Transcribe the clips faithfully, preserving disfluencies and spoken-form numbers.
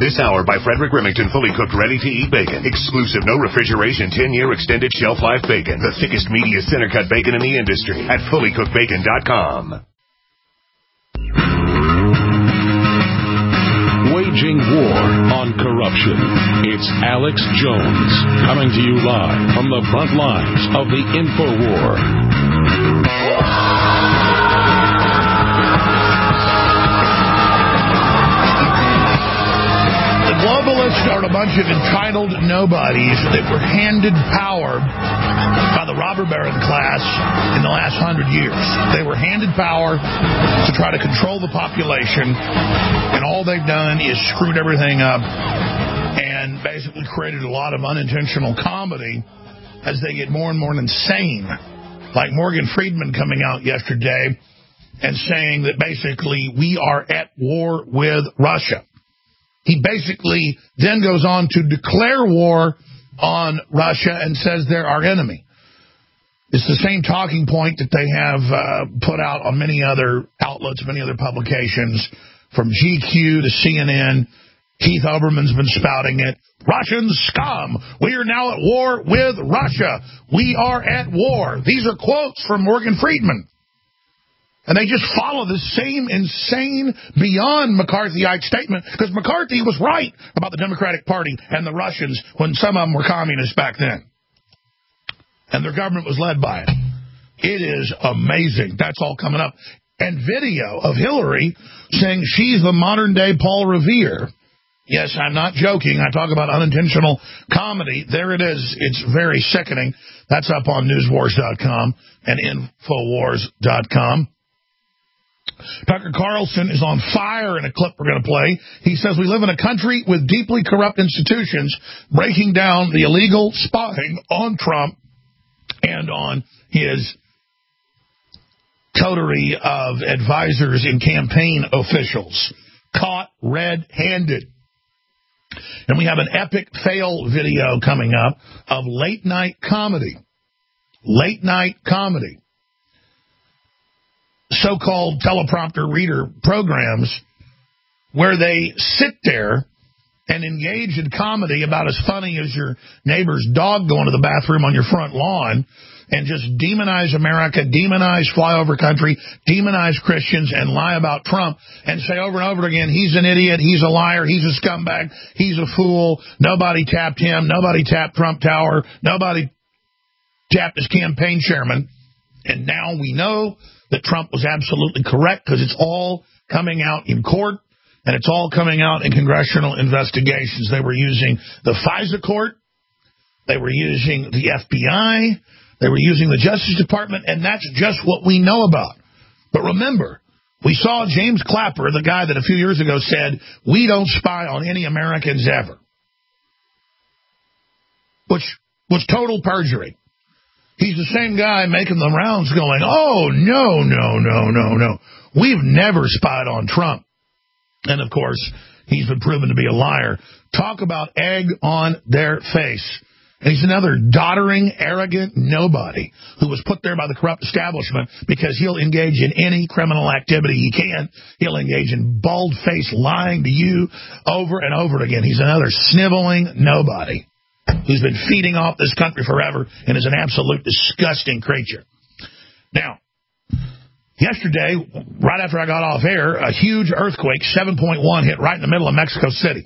This hour by Frederick Remington, fully cooked, ready-to-eat bacon. Exclusive, no refrigeration, ten-year extended shelf life bacon. The thickest, meatiest center-cut bacon in the industry at fully cooked bacon dot com. Waging war on corruption. It's Alex Jones coming to you live from the front lines of the InfoWar. Globalists are a bunch of entitled nobodies that were handed power by the robber baron class in the last hundred years. They were handed power to try to control the population, and all they've done is screwed everything up and basically created a lot of unintentional comedy as they get more and more insane. Like Morgan Freeman coming out yesterday and saying that basically we are at war with Russia. He basically then goes on to declare war on Russia and says they're our enemy. It's the same talking point that they have uh, put out on many other outlets, many other publications, from G Q to C N N. Keith Olbermann's been spouting it. Russians scum. We are now at war with Russia. We are at war. These are quotes from Morgan Freeman. And they just follow the same insane, beyond McCarthyite statement, because McCarthy was right about the Democratic Party and the Russians when some of them were communists back then. And their government was led by it. It is amazing. That's all coming up. And video of Hillary saying she's the modern-day Paul Revere. Yes, I'm not joking. I talk about unintentional comedy. There it is. It's very sickening. That's up on news wars dot com and infowars dot com. Tucker Carlson is on fire in a clip we're going to play. He says we live in a country with deeply corrupt institutions breaking down the illegal spying on Trump and on his coterie of advisors and campaign officials. Caught red-handed. And we have an epic fail video coming up of late-night comedy. Late-night comedy. So-called teleprompter reader programs where they sit there and engage in comedy about as funny as your neighbor's dog going to the bathroom on your front lawn, and just demonize America, demonize flyover country, demonize Christians, and lie about Trump, and say over and over again, he's an idiot, he's a liar, he's a scumbag, he's a fool, nobody tapped him, nobody tapped Trump Tower, nobody tapped his campaign chairman. And now we know that Trump was absolutely correct because it's all coming out in court and it's all coming out in congressional investigations. They were using the FISA court. They were using the F B I. They were using the Justice Department, and that's just what we know about. But remember, we saw James Clapper, the guy that a few years ago said, we don't spy on any Americans ever, which was total perjury. He's the same guy making the rounds going, oh, no, no, no, no, no. We've never spied on Trump. And, of course, he's been proven to be a liar. Talk about egg on their face. And he's another doddering, arrogant nobody who was put there by the corrupt establishment because he'll engage in any criminal activity he can. He'll engage in bald-faced lying to you over and over again. He's another sniveling nobody who's been feeding off this country forever and is an absolute disgusting creature. Now, yesterday, right after I got off air, a huge earthquake, seven point one, hit right in the middle of Mexico City.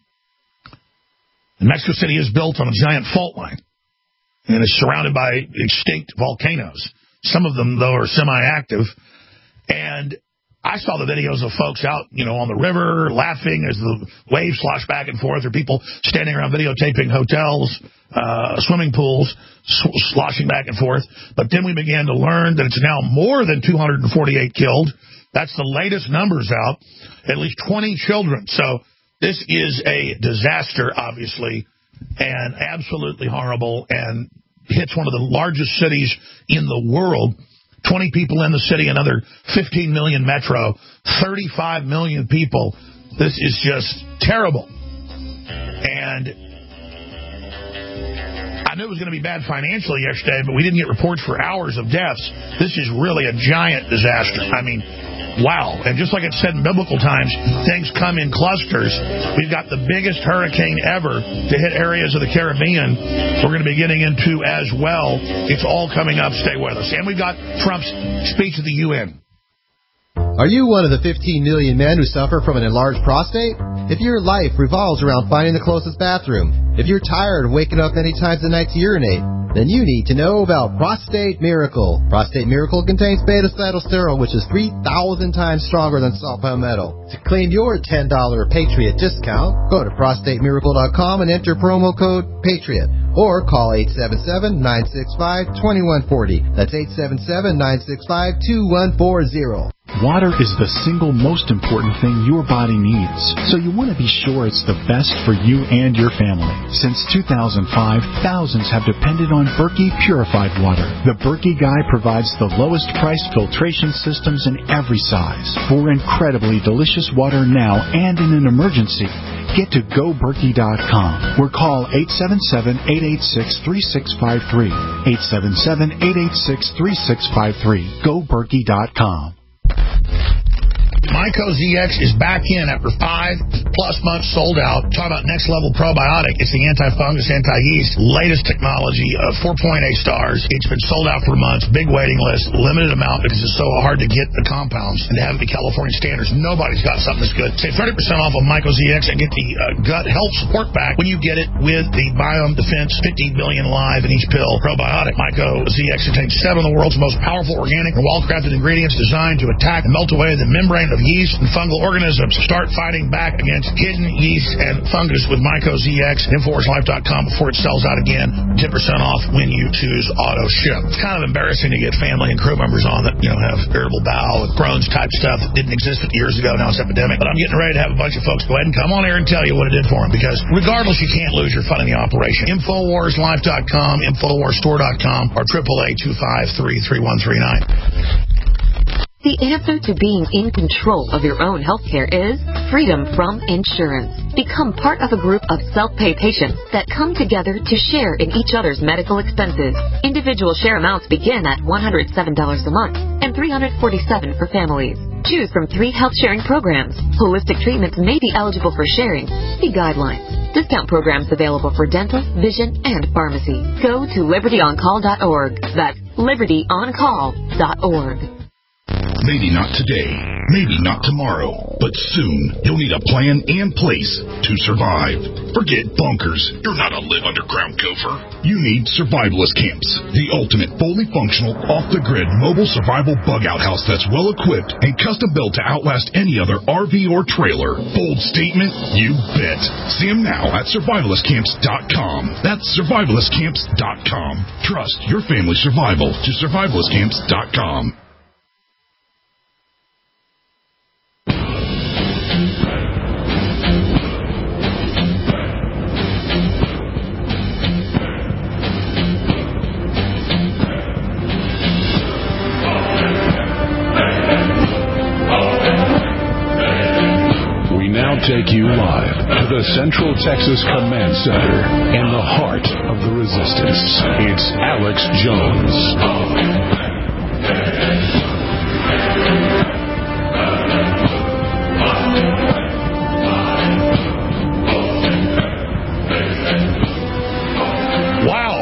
And Mexico City is built on a giant fault line and is surrounded by extinct volcanoes. Some of them, though, are semi-active. And I saw the videos of folks out, you know, on the river laughing as the waves slosh back and forth, or people standing around videotaping hotels, uh, swimming pools, sw- sloshing back and forth. But then we began to learn that it's now more than two hundred forty-eight killed. That's the latest numbers out. At least twenty children. So this is a disaster, obviously, and absolutely horrible, and hits one of the largest cities in the world. twenty people in the city, another fifteen million metro, thirty-five million people. This is just terrible. And I knew it was going to be bad financially yesterday, but we didn't get reports for hours of deaths. This is really a giant disaster. I mean, wow. And just like it said in biblical times, things come in clusters. We've got the biggest hurricane ever to hit areas of the Caribbean we're going to be getting into as well. It's all coming up. Stay with us. And we've got Trump's speech at the U N. Are you one of the fifteen million men who suffer from an enlarged prostate? If your life revolves around finding the closest bathroom, if you're tired of waking up many times a night to urinate, then you need to know about Prostate Miracle. Prostate Miracle contains beta-cytosterol, which is three thousand times stronger than salt palmetto. To claim your ten dollars Patriot discount, go to prostate miracle dot com and enter promo code PATRIOT. Or call eight seven seven, nine six five, two one four zero. That's eight seven seven, nine six five, two one four zero. Water is the single most important thing your body needs, so you want to be sure it's the best for you and your family. Since two thousand five, thousands have depended on Berkey purified water. The Berkey Guy provides the lowest priced filtration systems in every size for incredibly delicious water now and in an emergency. Get to go berkey dot com or call eight seven seven, eight eight six, three six five three. eight seven seven, eight eight six, three six five three. go berkey dot com. Myco Z X is back in after five plus months sold out. Talk about next level probiotic. It's the anti-fungus, anti-yeast, latest technology of four point eight stars. It's been sold out for months. Big waiting list, limited amount because it's so hard to get the compounds and to have the California standards. Nobody's got something that's good. Save thirty percent off of Myco Z X and get the uh, gut health support back when you get it with the Biome Defense fifty billion live in each pill probiotic. Myco Z X contains seven of the world's most powerful organic and well-crafted ingredients designed to attack and melt away the membrane of yeast and fungal organisms. Start fighting back against hidden yeast and fungus with Myco Z X at Infowars Life dot com before it sells out again. ten percent off when you choose auto ship. It's kind of embarrassing to get family and crew members on that, you know, have irritable bowel, Crohn's type stuff that didn't exist fifty years ago. Now it's epidemic. But I'm getting ready to have a bunch of folks go ahead and come on here and tell you what it did for them, because regardless, you can't lose your fun in the operation. Infowars Life dot com, Infowars Store dot com, or triple A two five three, three one three nine. The answer to being in control of your own healthcare is freedom from insurance. Become part of a group of self-pay patients that come together to share in each other's medical expenses. Individual share amounts begin at one hundred seven dollars a month and three hundred forty-seven dollars for families. Choose from three health-sharing programs. Holistic treatments may be eligible for sharing. See guidelines. Discount programs available for dental, vision, and pharmacy. Go to liberty on call dot org. That's liberty on call dot org. Maybe not today, maybe not tomorrow, but soon you'll need a plan in place to survive. Forget bunkers. You're not a live underground gopher. You need survivalist camps, the ultimate fully functional, off-the-grid mobile survival bug-out house that's well-equipped and custom-built to outlast any other R V or trailer. Bold statement? You bet. See them now at survivalist camps dot com. That's survivalist camps dot com. Trust your family's survival to survivalist camps dot com. Take you live to the Central Texas Command Center in the heart of the resistance. It's Alex Jones. Wow.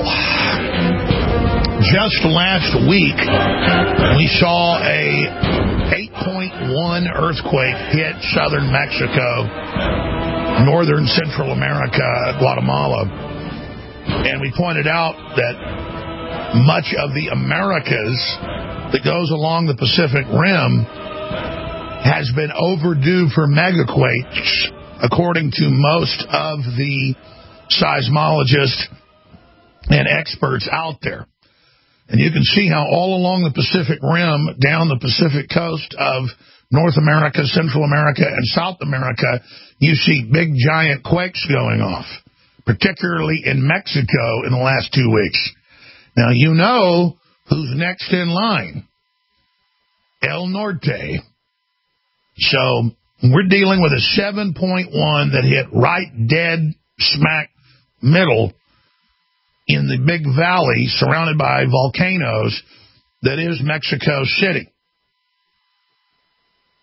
Just last week, we saw a eight point one earthquake hit southern Mexico, northern Central America, Guatemala. And we pointed out that much of the Americas that goes along the Pacific Rim has been overdue for megaquakes, according to most of the seismologists and experts out there. And you can see how all along the Pacific Rim, down the Pacific coast of North America, Central America, and South America, you see big, giant quakes going off, particularly in Mexico in the last two weeks. Now, you know who's next in line. El Norte. So we're dealing with a seven point one that hit right dead smack middle in the big valley surrounded by volcanoes that is Mexico City.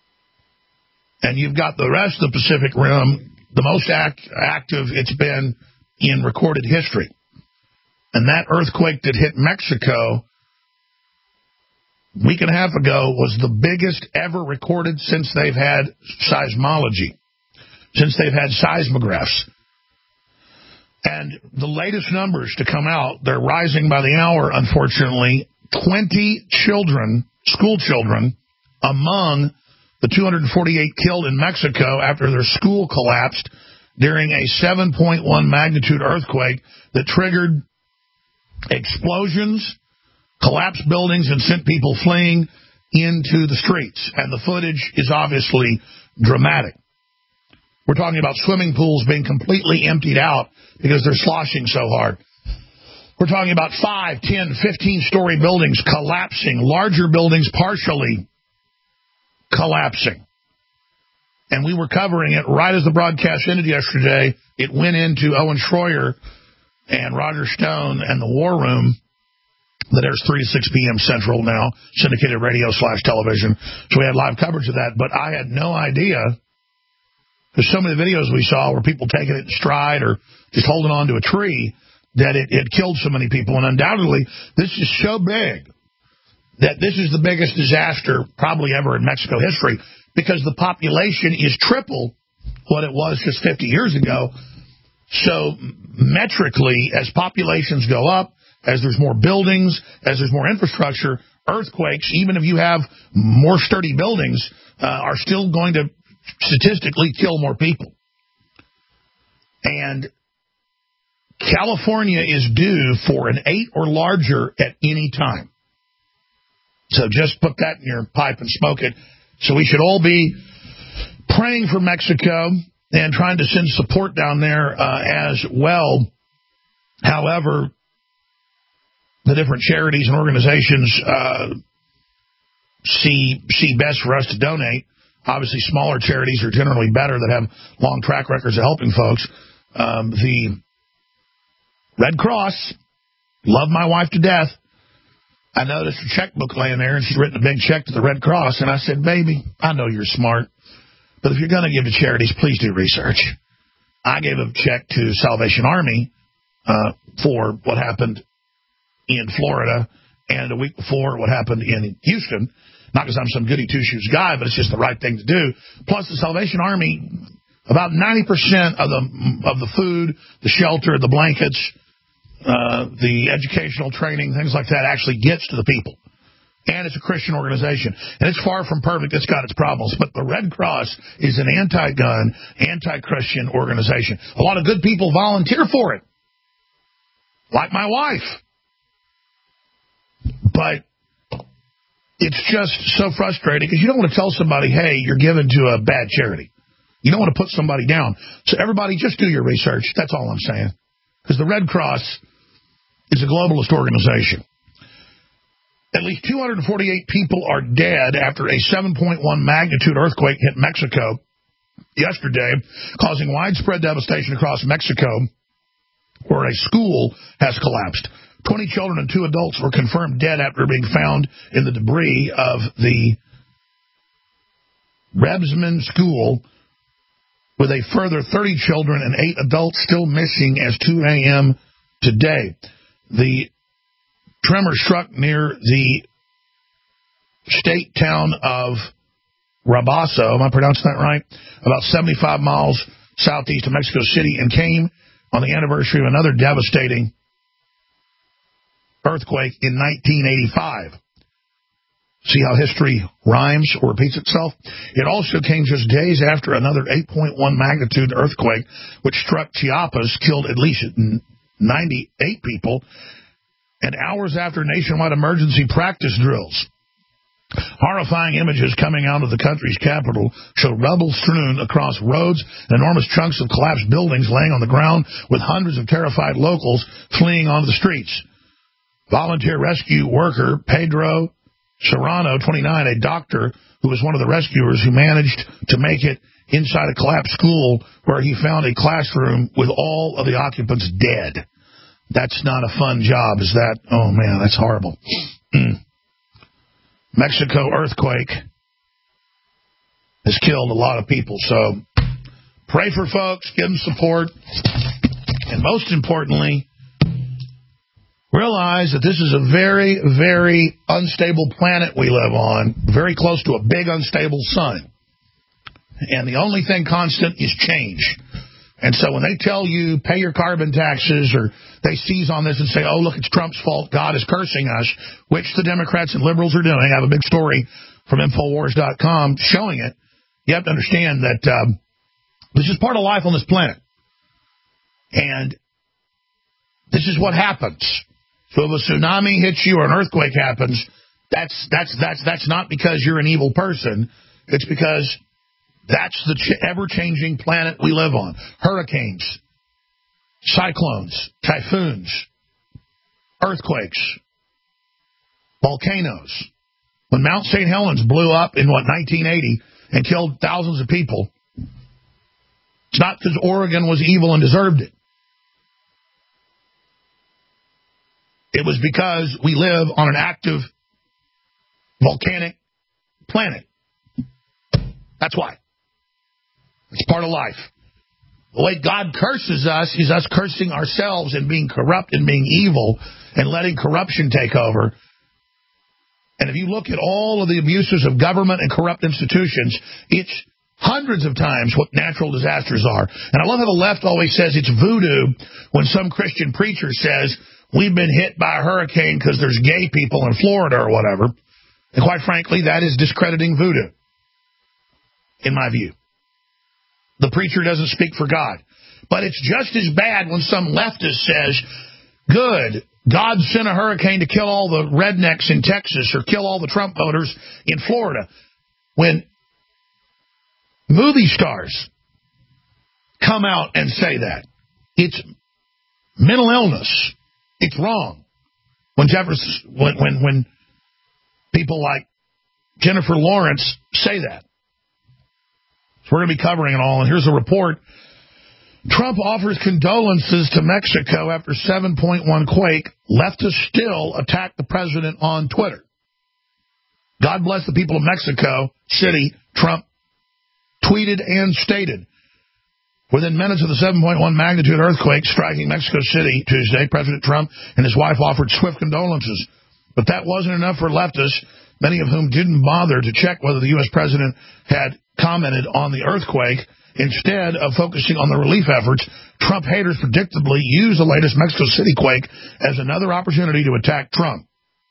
And you've got the rest of the Pacific Rim, the most act, active it's been in recorded history. And that earthquake that hit Mexico a week and a half ago was the biggest ever recorded since they've had seismology, since they've had seismographs. And the latest numbers to come out, they're rising by the hour, unfortunately. twenty children, school children, among the two hundred forty-eight killed in Mexico after their school collapsed during a seven point one magnitude earthquake that triggered explosions, collapsed buildings, and sent people fleeing into the streets. And the footage is obviously dramatic. We're talking about swimming pools being completely emptied out because they're sloshing so hard. We're talking about five, ten, fifteen-story buildings collapsing, larger buildings partially collapsing. And we were covering it right as the broadcast ended yesterday. It went into Owen Schroyer and Roger Stone and the War Room that airs three to six p.m. Central now, syndicated radio slash television. So we had live coverage of that. But I had no idea, because so many videos we saw were people taking it in stride or just holding on to a tree, that it, it killed so many people. And undoubtedly, this is so big that this is the biggest disaster probably ever in Mexico history, because the population is triple what it was just fifty years ago. So metrically, as populations go up, as there's more buildings, as there's more infrastructure, earthquakes, even if you have more sturdy buildings, uh, are still going to statistically kill more people. And California is due for an eight or larger at any time. So just put that in your pipe and smoke it. So we should all be praying for Mexico and trying to send support down there uh, as well. However, the different charities and organizations uh, see see best for us to donate. Obviously, smaller charities are generally better that have long track records of helping folks. Um, the Red Cross, love my wife to death. I noticed a checkbook laying there, and she's written a big check to the Red Cross. And I said, baby, I know you're smart, but if you're going to give to charities, please do research. I gave a check to Salvation Army uh, for what happened in Florida, and a week before what happened in Houston. Not because I'm some goody two-shoes guy, but it's just the right thing to do. Plus, the Salvation Army, about ninety percent of the of the food, the shelter, the blankets, uh, the educational training, things like that actually gets to the people. And it's a Christian organization. And it's far from perfect. It's got its problems. But the Red Cross is an anti-gun, anti-Christian organization. A lot of good people volunteer for it, like my wife. But it's just so frustrating because you don't want to tell somebody, hey, you're giving to a bad charity. You don't want to put somebody down. So everybody, just do your research. That's all I'm saying. Because the Red Cross is a globalist organization. At least two hundred forty-eight people are dead after a seven point one magnitude earthquake hit Mexico yesterday, causing widespread devastation across Mexico, where a school has collapsed. twenty children and two adults were confirmed dead after being found in the debris of the Rebsman School, with a further thirty children and eight adults still missing as two a.m. today. The tremor struck near the state town of Rabaso, am I pronouncing that right? About seventy-five miles southeast of Mexico City, and came on the anniversary of another devastating earthquake in nineteen eighty-five. See how history rhymes or repeats itself? It also came just days after another eight point one magnitude earthquake, which struck Chiapas, killed at least ninety-eight people, and hours after nationwide emergency practice drills. Horrifying images coming out of the country's capital show rubble strewn across roads and enormous chunks of collapsed buildings laying on the ground, with hundreds of terrified locals fleeing onto the streets. Volunteer rescue worker Pedro Serrano, twenty-nine, a doctor who was one of the rescuers who managed to make it inside a collapsed school, where he found a classroom with all of the occupants dead. That's not a fun job, is that? Oh, man, that's horrible. Mexico earthquake has killed a lot of people. So pray for folks, give them support, and most importantly, realize that this is a very, very unstable planet we live on, very close to a big unstable sun. And the only thing constant is change. And so when they tell you pay your carbon taxes, or they seize on this and say, oh, look, it's Trump's fault, God is cursing us, which the Democrats and liberals are doing. I have a big story from Infowars dot com showing it. You have to understand that um, this is part of life on this planet. And this is what happens. So if a tsunami hits you or an earthquake happens, that's that's that's that's not because you're an evil person. It's because that's the ch- ever-changing planet we live on. Hurricanes, cyclones, typhoons, earthquakes, volcanoes. When Mount Saint Helens blew up in, what, nineteen eighty and killed thousands of people, it's not because Oregon was evil and deserved it. It was because we live on an active volcanic planet. That's why. It's part of life. The way God curses us is us cursing ourselves and being corrupt and being evil and letting corruption take over. And if you look at all of the abuses of government and corrupt institutions, it's hundreds of times what natural disasters are. And I love how the left always says it's voodoo when some Christian preacher says, we've been hit by a hurricane because there's gay people in Florida or whatever. And quite frankly, that is discrediting voodoo, in my view. The preacher doesn't speak for God. But it's just as bad when some leftist says, good, God sent a hurricane to kill all the rednecks in Texas or kill all the Trump voters in Florida. When movie stars come out and say that, it's mental illness. It's wrong. When Jefferson, when, when when people like Jennifer Lawrence say that. So we're going to be covering it all. And here's a report. Trump offers condolences to Mexico after seven point one quake. Leftists still attack the president on Twitter. God bless the people of Mexico City, Trump tweeted and stated. Within minutes of the seven point one magnitude earthquake striking Mexico City Tuesday, President Trump and his wife offered swift condolences. But that wasn't enough for leftists, many of whom didn't bother to check whether the U S president had commented on the earthquake. Instead of focusing on the relief efforts, Trump haters predictably used the latest Mexico City quake as another opportunity to attack Trump.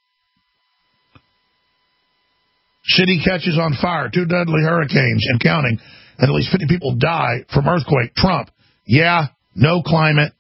City catches on fire, two deadly hurricanes and counting, and at least fifty people die from earthquake. Trump, yeah, no climate,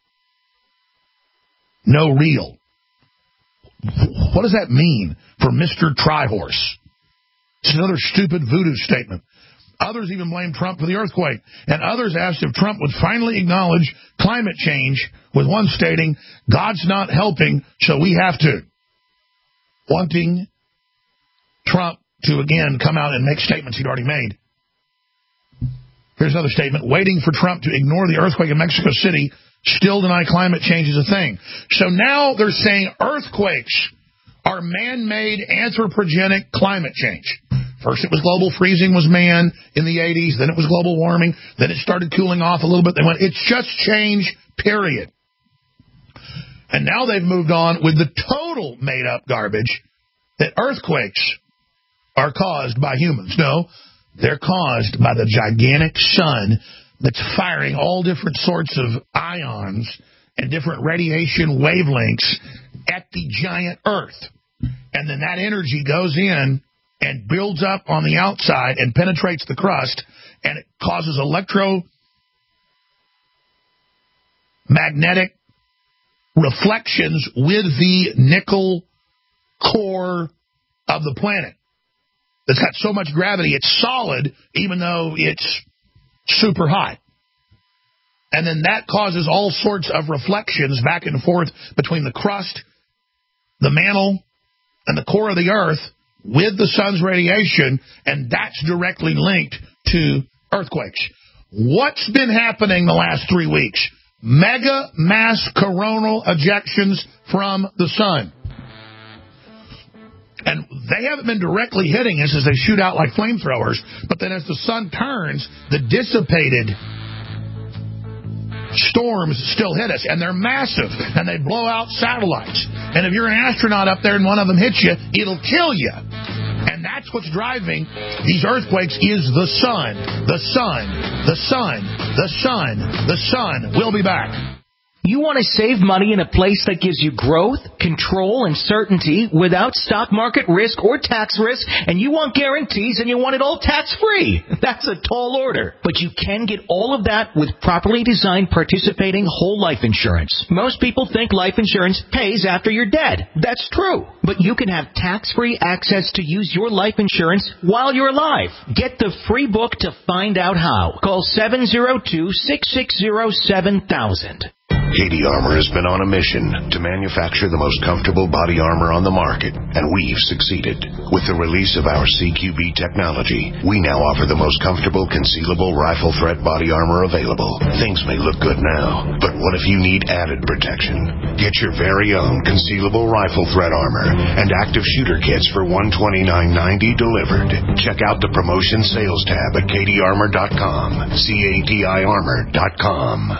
no real. What does that mean for Mister Tryhorse? It's another stupid voodoo statement. Others even blame Trump for the earthquake, and others asked if Trump would finally acknowledge climate change, with one stating, God's not helping, so we have to. Wanting Trump to, again, come out and make statements he'd already made. Here's another statement. Waiting for Trump to ignore the earthquake in Mexico City, still deny climate change is a thing. So now they're saying earthquakes are man-made anthropogenic climate change. First it was global freezing was man in the eighties, then it was global warming, then it started cooling off a little bit. They went, it's just change, period. And now they've moved on with the total made-up garbage that earthquakes are caused by humans. No, they're caused by the gigantic sun that's firing all different sorts of ions and different radiation wavelengths at the giant Earth. And then that energy goes in and builds up on the outside and penetrates the crust, and it causes electromagnetic reflections with the nickel core of the planet. It's got so much gravity, it's solid, even though it's super hot. And then that causes all sorts of reflections back and forth between the crust, the mantle, and the core of the Earth with the sun's radiation, and that's directly linked to earthquakes. What's been happening the last three weeks? Mega mass coronal ejections from the sun. And they haven't been directly hitting us as they shoot out like flamethrowers, but then as the sun turns, the dissipated storms still hit us, and they're massive, and they blow out satellites. And if you're an astronaut up there and one of them hits you, it'll kill you. And that's what's driving these earthquakes is the sun. The sun. The sun. The sun. The sun. We'll be back. You want to save money in a place that gives you growth, control, and certainty without stock market risk or tax risk, and you want guarantees and you want it all tax-free. That's a tall order. But you can get all of that with properly designed participating whole life insurance. Most people think life insurance pays after you're dead. That's true. But you can have tax-free access to use your life insurance while you're alive. Get the free book to find out how. Call seven oh two, six six zero, seven thousand. Katie Armor has been on a mission to manufacture the most comfortable body armor on the market, and we've succeeded. With the release of our C Q B technology, we now offer the most comfortable concealable rifle threat body armor available. Things may look good now, but what if you need added protection? Get your very own concealable rifle threat armor and active shooter kits for one hundred twenty-nine ninety delivered. Check out the promotion sales tab at katie armor dot com, C A T I armor dot com.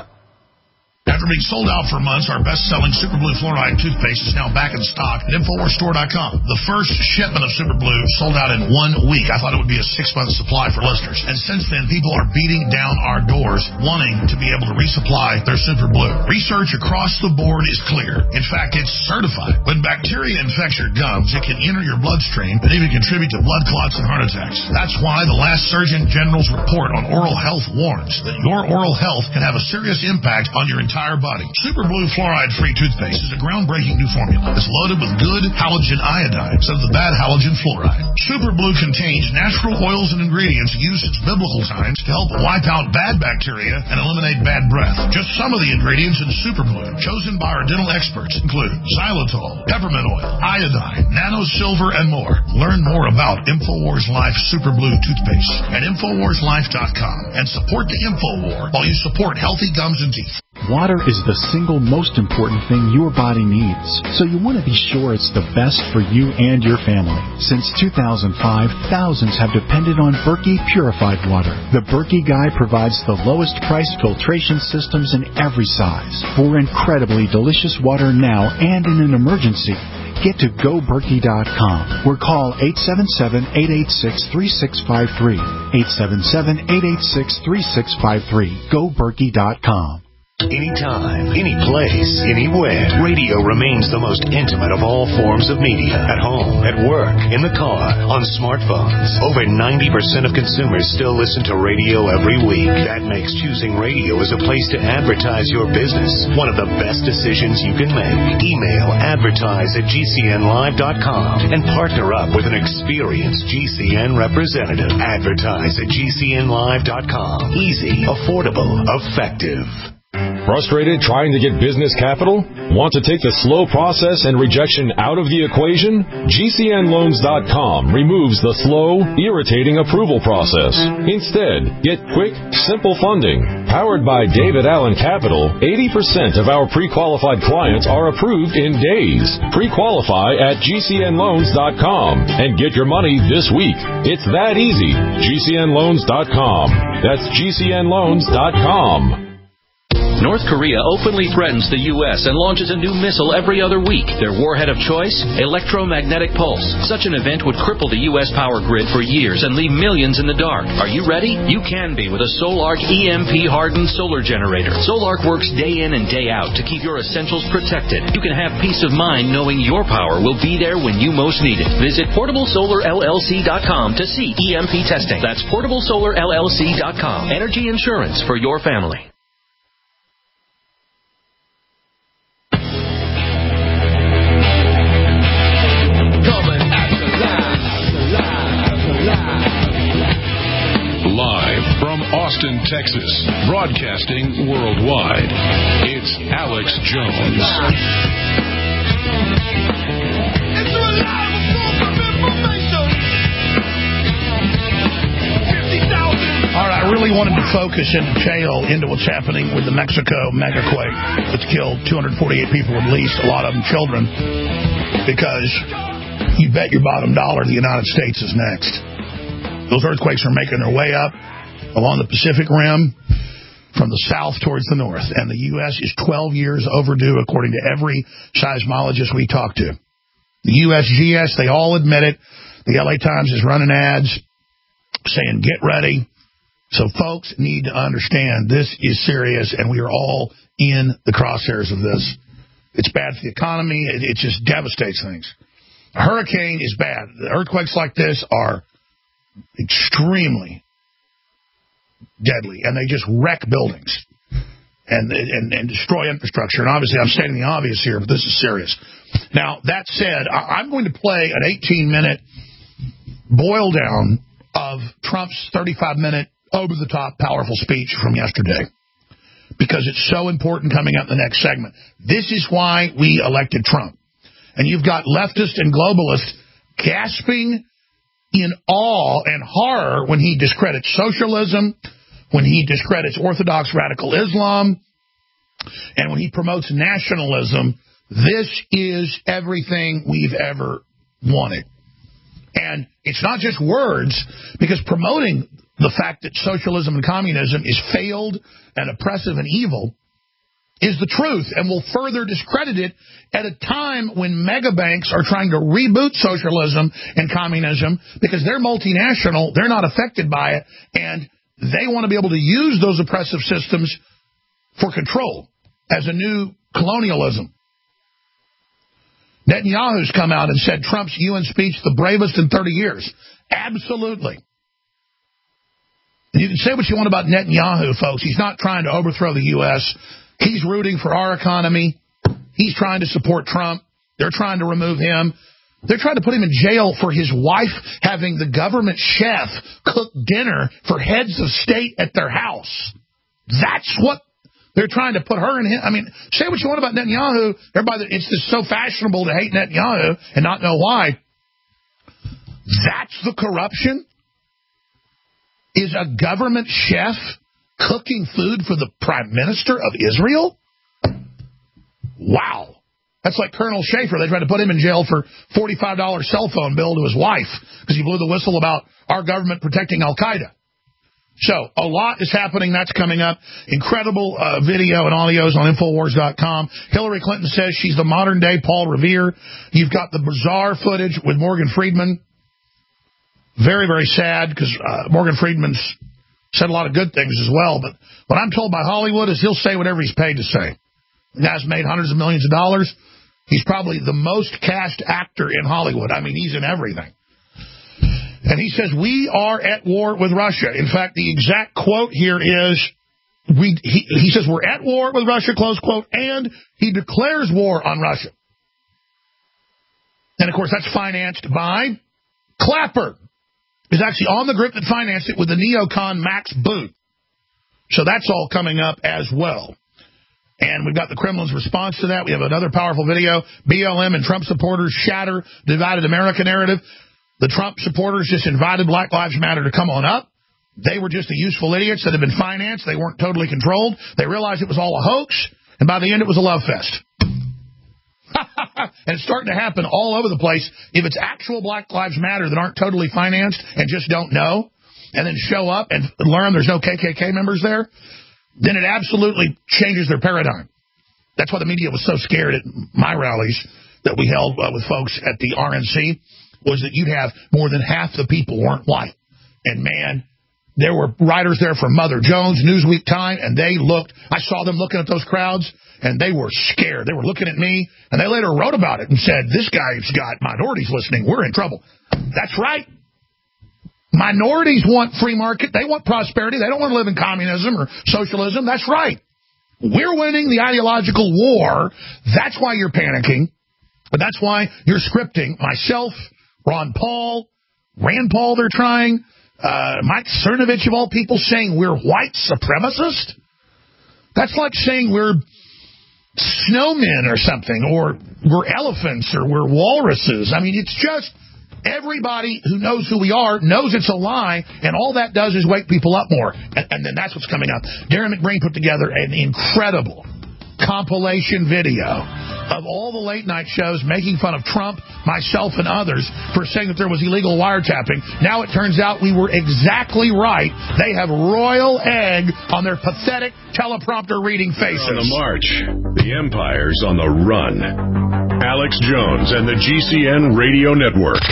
After being sold out for months, our best-selling Super Blue Fluoride toothpaste is now back in stock at Infowars Store dot com. The first shipment of Super Blue sold out in one week. I thought it would be a six-month supply for listeners. And since then, people are beating down our doors wanting to be able to resupply their Super Blue. Research across the board is clear. In fact, it's certified. When bacteria infects your gums, it can enter your bloodstream and even contribute to blood clots and heart attacks. That's why the last Surgeon General's report on oral health warns that your oral health can have a serious impact on your entire entire body. Super Blue Fluoride-Free toothpaste is a groundbreaking new formula. It's loaded with good halogen iodine instead of the bad halogen fluoride. Super Blue contains natural oils and ingredients used since biblical times to help wipe out bad bacteria and eliminate bad breath. Just some of the ingredients in Super Blue, chosen by our dental experts, include xylitol, peppermint oil, iodine, nano silver, and more. Learn more about InfoWars Life Super Blue toothpaste at infowars life dot com and support the InfoWar while you support healthy gums and teeth. Water is the single most important thing your body needs, so you want to be sure it's the best for you and your family. Since two thousand five, thousands have depended on Berkey purified water. The Berkey Guy provides the lowest price filtration systems in every size. For incredibly delicious water now and in an emergency, get to go berkey dot com or call eight seven seven, eight eight six, three six five three. eight seven seven, eight eight six, three six five three. go berkey dot com. Anytime, any place, anywhere, radio remains the most intimate of all forms of media. At home, at work, in the car, on smartphones. Over ninety percent of consumers still listen to radio every week. That makes choosing radio as a place to advertise your business one of the best decisions you can make. Email advertise at g c n live dot com and partner up with an experienced G C N representative. Advertise at g c n live dot com. Easy, affordable, effective. Frustrated trying to get business capital? Want to take the slow process and rejection out of the equation? G C N loans dot com removes the slow, irritating approval process. Instead, get quick, simple funding. Powered by David Allen Capital, eighty percent of our pre-qualified clients are approved in days. Pre-qualify at G C N loans dot com and get your money this week. It's that easy. G C N loans dot com. That's G C N loans dot com. North Korea openly threatens the U S and launches a new missile every other week. Their warhead of choice? Electromagnetic pulse. Such an event would cripple the U S power grid for years and leave millions in the dark. Are you ready? You can be with a Solarc E M P-hardened solar generator. Solarc works day in and day out to keep your essentials protected. You can have peace of mind knowing your power will be there when you most need it. Visit portable solar L L C dot com to see E M P testing. That's portable solar L L C dot com. Energy insurance for your family. Live from Austin, Texas, broadcasting worldwide, it's Alex Jones. It's reliable source of information. fifty thousand. All right, I really wanted to focus in detail into what's happening with the Mexico megaquake that's killed two hundred forty-eight people at least, a lot of them children, because you bet your bottom dollar the United States is next. Those earthquakes are making their way up along the Pacific Rim from the south towards the north. And the U S is twelve years overdue, according to every seismologist we talk to. The U S G S, they all admit it. The L A Times is running ads saying, get ready. So folks need to understand this is serious, and we are all in the crosshairs of this. It's bad for the economy. It, it just devastates things. A hurricane is bad. Earthquakes like this are extremely deadly, and they just wreck buildings and, and and destroy infrastructure. And obviously, I'm stating the obvious here, but this is serious. Now, that said, I, I'm going to play an eighteen-minute boil down of Trump's thirty-five minute over-the-top powerful speech from yesterday, because it's so important coming up in the next segment. This is why we elected Trump. And you've got leftists and globalists gasping in awe and horror when he discredits socialism, when he discredits Orthodox radical Islam, and when he promotes nationalism. This is everything we've ever wanted. And it's not just words, because promoting the fact that socialism and communism is failed and oppressive and evil is the truth, and will further discredit it at a time when mega banks are trying to reboot socialism and communism because they're multinational, they're not affected by it, and they want to be able to use those oppressive systems for control as a new colonialism. Netanyahu's come out and said Trump's U N speech the bravest in thirty years. Absolutely. And you can say what you want about Netanyahu, folks. He's not trying to overthrow the U S He's rooting for our economy. He's trying to support Trump. They're trying to remove him. They're trying to put him in jail for his wife having the government chef cook dinner for heads of state at their house. That's what they're trying to put her in. I mean, say what you want about Netanyahu. Everybody, it's just so fashionable to hate Netanyahu and not know why. That's the corruption? Is a government chef cooking food for the Prime Minister of Israel? Wow. That's like Colonel Schaefer. They tried to put him in jail for forty-five dollars cell phone bill to his wife because he blew the whistle about our government protecting Al-Qaeda. So a lot is happening. That's coming up. Incredible uh, video and audios on Infowars dot com. Hillary Clinton says she's the modern-day Paul Revere. You've got the bizarre footage with Morgan Freeman. Very, very sad, because uh, Morgan Freeman's said a lot of good things as well. But what I'm told by Hollywood is he'll say whatever he's paid to say. The guy's made hundreds of millions of dollars. He's probably the most cast actor in Hollywood. I mean, he's in everything. And he says, we are at war with Russia. In fact, the exact quote here is, we. He, he says, we're at war with Russia, close quote, and he declares war on Russia. And, of course, that's financed by Clapper. Is actually on the group that financed it with the neocon Max Boot. So that's all coming up as well. And we've got the Kremlin's response to that. We have another powerful video. B L M and Trump supporters shatter divided America narrative. The Trump supporters just invited Black Lives Matter to come on up. They were just the useful idiots that had been financed. They weren't totally controlled. They realized it was all a hoax. And by the end, it was a love fest. And it's starting to happen all over the place. If it's actual Black Lives Matter that aren't totally financed and just don't know, and then show up and learn there's no K K K members there, then it absolutely changes their paradigm. That's why the media was so scared at my rallies that we held uh, with folks at the R N C, was that you'd have more than half the people weren't white. And, man, there were writers there from Mother Jones, Newsweek, Time, and they looked, I saw them looking at those crowds, and they were scared. They were looking at me, and they later wrote about it and said, this guy's got minorities listening. We're in trouble. That's right. Minorities want free market. They want prosperity. They don't want to live in communism or socialism. That's right. We're winning the ideological war. That's why you're panicking. But that's why you're scripting myself, Ron Paul, Rand Paul, they're trying, uh, Mike Cernovich, of all people, saying we're white supremacists. That's like saying we're snowmen or something, or we're elephants, or we're walruses. I mean, it's just everybody who knows who we are knows it's a lie, and all that does is wake people up more. And, and then that's what's coming up. Darren McBreen put together an incredible compilation video of all the late-night shows making fun of Trump, myself, and others for saying that there was illegal wiretapping. Now it turns out we were exactly right. They have royal egg on their pathetic teleprompter reading faces. On the march, the empire's on the run. Alex Jones and the G C N Radio Network.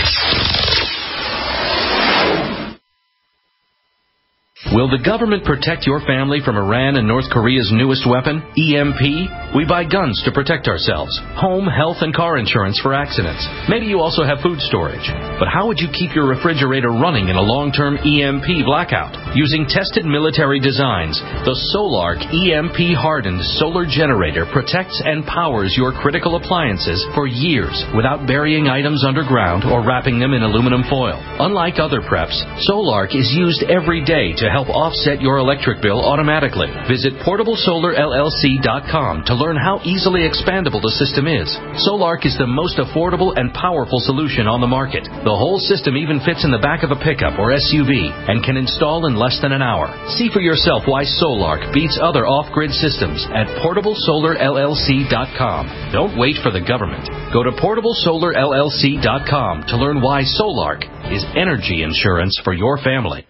Will the government protect your family from Iran and North Korea's newest weapon, E M P? We buy guns to protect ourselves, home, health, and car insurance for accidents. Maybe you also have food storage. But how would you keep your refrigerator running in a long-term E M P blackout? Using tested military designs, the Solark E M P-hardened solar generator protects and powers your critical appliances for years without burying items underground or wrapping them in aluminum foil. Unlike other preps, Solark is used every day to help offset your electric bill automatically. Visit portable solar L L C dot com to learn how easily expandable the system is. Solark is the most affordable and powerful solution on the market. The whole system even fits in the back of a pickup or S U V and can install in less than an hour. See for yourself why Solark beats other off-grid systems at portable solar L L C dot com. Don't wait for the government. Go to portable solar L L C dot com to learn why Solark is energy insurance for your family.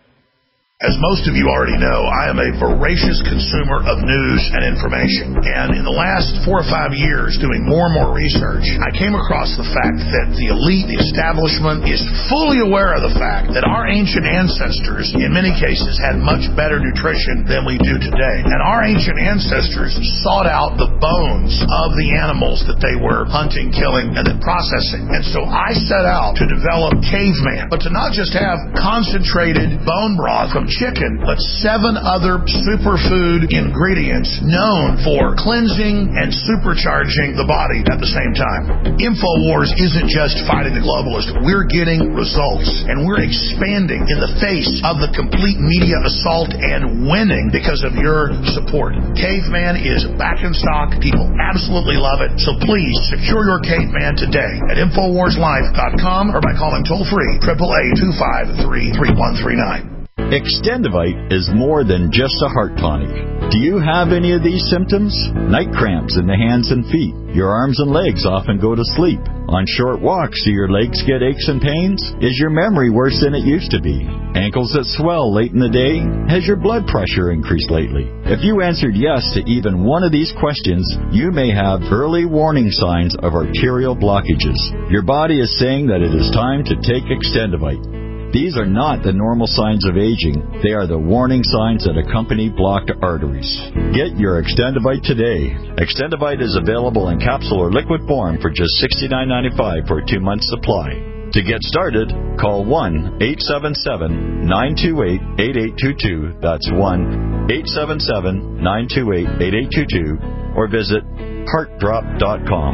As most of you already know, I am a voracious consumer of news and information. And in the last four or five years, doing more and more research, I came across the fact that the elite, the establishment, is fully aware of the fact that our ancient ancestors, in many cases, had much better nutrition than we do today. And our ancient ancestors sought out the bones of the animals that they were hunting, killing, and then processing. And so I set out to develop Caveman, but to not just have concentrated bone broth from chicken, but seven other superfood ingredients known for cleansing and supercharging the body at the same time. InfoWars isn't just fighting the globalist. We're getting results, and we're expanding in the face of the complete media assault and winning because of your support. Caveman is back in stock. People absolutely love it. So please secure your Caveman today at infowars life dot com or by calling toll-free eight eight eight, two five three, three one three nine. Extendivite is more than just a heart tonic. Do you have any of these symptoms? Night cramps in the hands and feet. Your arms and legs often go to sleep. On short walks, do your legs get aches and pains? Is your memory worse than it used to be? Ankles that swell late in the day? Has your blood pressure increased lately? If you answered yes to even one of these questions, you may have early warning signs of arterial blockages. Your body is saying that it is time to take Extendivite. These are not the normal signs of aging. They are the warning signs that accompany blocked arteries. Get your Extendivite today. Extendivite is available in capsule or liquid form for just sixty-nine ninety-five for a two-month supply. To get started, call one eight seven seven, nine two eight, eight eight two two. That's one eight seven seven, nine two eight, eight eight two two. Or visit heart drop dot com.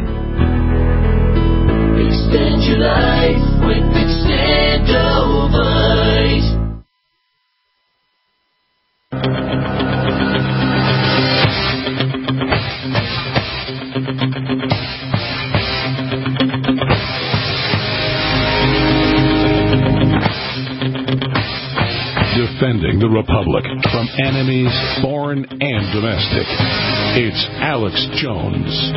Extend your life with Extendivite. Defending the Republic from enemies, foreign and domestic. It's Alex Jones.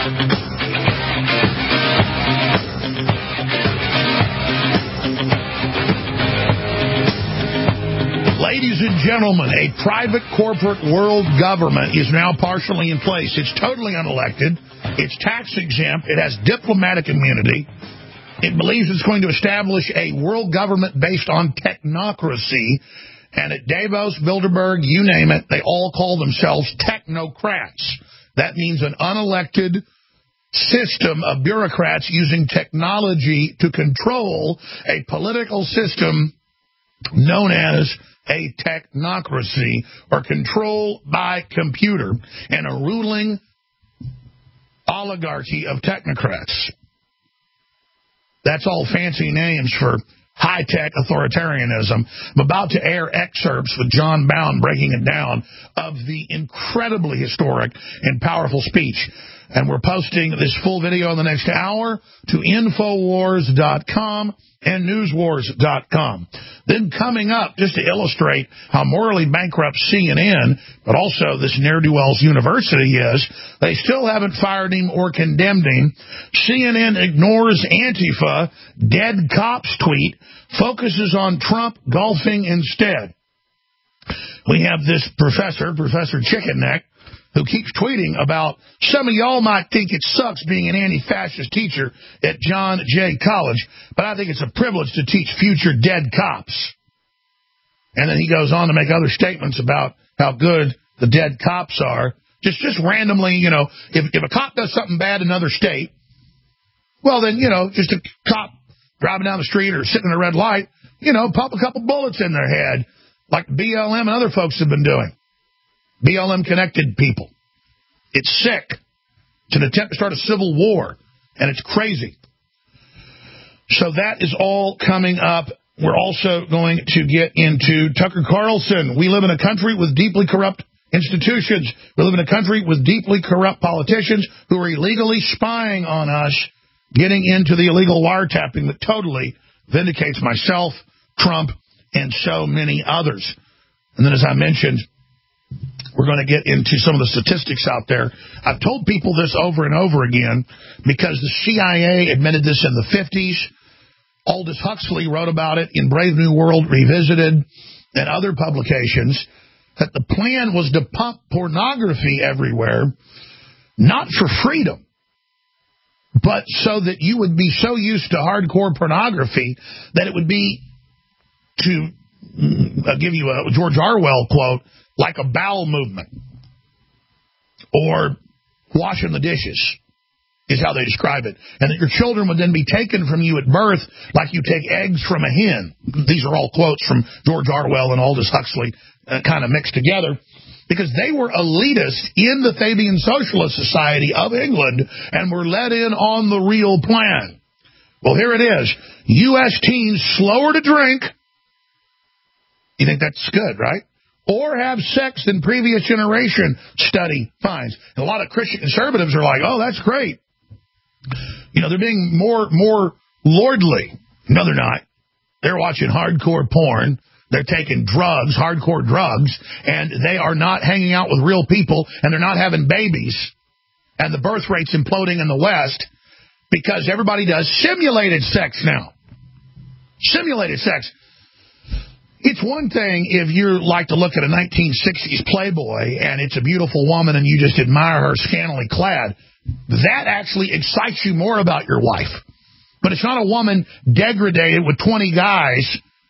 Ladies and gentlemen, a private corporate world government is now partially in place. It's totally unelected. It's tax exempt. It has diplomatic immunity. It believes it's going to establish a world government based on technocracy. And at Davos, Bilderberg, you name it, they all call themselves technocrats. That means an unelected system of bureaucrats using technology to control a political system known as a technocracy, or control by computer, and a ruling oligarchy of technocrats. That's all fancy names for high-tech authoritarianism. I'm about to air excerpts with John Bound breaking it down of the incredibly historic and powerful speech. And we're posting this full video in the next hour to Infowars dot com and Newswars dot com. Then coming up, just to illustrate how morally bankrupt C N N, but also this ne'er-do-wells university is, they still haven't fired him or condemned him. C N N ignores Antifa, dead cops tweet, focuses on Trump golfing instead. We have this professor, Professor Chicken Neck, who keeps tweeting about, some of y'all might think it sucks being an anti-fascist teacher at John Jay College, but I think it's a privilege to teach future dead cops. And then he goes on to make other statements about how good the dead cops are. Just just randomly, you know, if, if a cop does something bad in another state, well then, you know, just a cop driving down the street or sitting in a red light, you know, pump a couple bullets in their head, like B L M and other folks have been doing. B L M-connected people. It's sick. It's an attempt to start a civil war, and it's crazy. So that is all coming up. We're also going to get into Tucker Carlson. We live in a country with deeply corrupt institutions. We live in a country with deeply corrupt politicians who are illegally spying on us, getting into the illegal wiretapping that totally vindicates myself, Trump, and so many others. And then, as I mentioned, we're going to get into some of the statistics out there. I've told people this over and over again because the C I A admitted this in the fifties. Aldous Huxley wrote about it in Brave New World Revisited and other publications, that the plan was to pump pornography everywhere, not for freedom, but so that you would be so used to hardcore pornography that it would be, to I'll give you a George Orwell quote, like a bowel movement, or washing the dishes, is how they describe it. And that your children would then be taken from you at birth like you take eggs from a hen. These are all quotes from George Orwell and Aldous Huxley uh, kind of mixed together, because they were elitists in the Fabian Socialist Society of England and were let in on the real plan. Well, here it is. U S teens slower to drink. You think that's good, right? Or have sex than previous generation, study finds. And a lot of Christian conservatives are like, oh, that's great. You know, they're being more more lordly. No, they're not. They're watching hardcore porn. They're taking drugs, hardcore drugs, and they are not hanging out with real people, and they're not having babies. And the birth rate's imploding in the West because everybody does simulated sex now. Simulated sex. It's one thing if you like to look at a nineteen sixties Playboy and it's a beautiful woman and you just admire her scantily clad. That actually excites you more about your wife. But it's not a woman degraded with twenty guys,